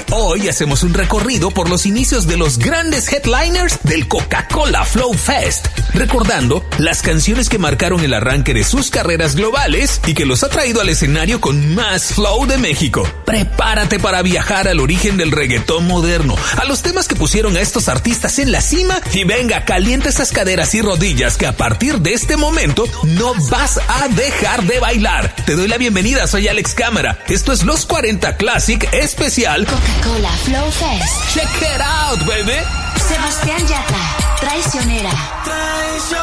Hoy hacemos un recorrido por los inicios de los grandes headliners del Coca-Cola Flow Fest, recordando las canciones que marcaron el arranque de sus carreras globales y que los ha traído al escenario con más flow de México. Prepárate para viajar al origen del reggaetón moderno, a los temas que pusieron a estos artistas en la cima, y venga, calienta esas caderas y rodillas que a partir de este momento no vas a dejar de bailar. Te doy la bienvenida, soy Alex Cámara. Esto es Los 40 Classic especial Coca-Cola Flow Fest. Check it out, baby. Sebastián Yatra, Traicionera.